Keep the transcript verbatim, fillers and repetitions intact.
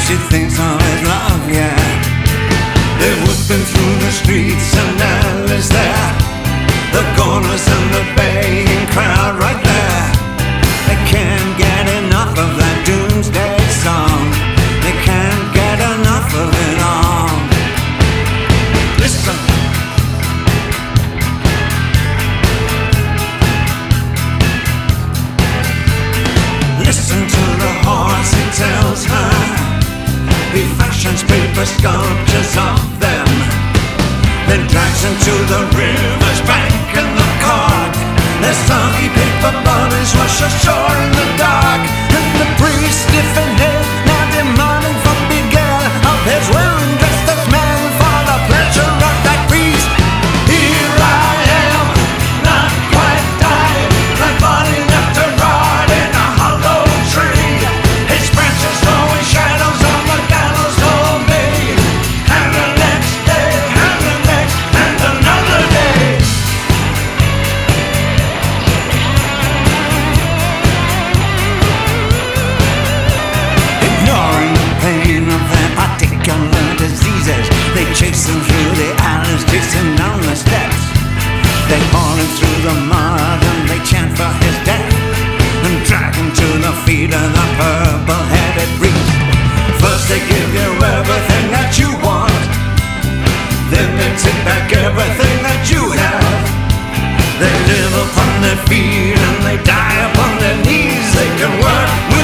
she thinks of his love, yeah. They're whipping through the streets and Alice there, the corners and the baying crowd right there. They can't get enough of that doomsday song. They can't get enough of it all. Listen. Listen to the horse, he tells her. He fashions paper sculptures of them, then drags them to the river's bank in the cord. Their soggy paper bodies wash ashore in the dark, and the priest, stiff in head, now demanding from beguile of his well-dressed man for the pleasure of that priest. Here I am, not quite died, my body left to rot in a hollow tree. His branches throwing shadows on the gallows for me, and the next day, and the next, and another day. Ignoring the pain of their particular diseases, they chase him through the alleys, chase him down the steps. They haul him through the mud and they chant for his death, and drag him to the feet of the purple-headed priest. First they give you everything that you want, then they take back everything that you have. They live upon their feet and they die upon their knees. They can work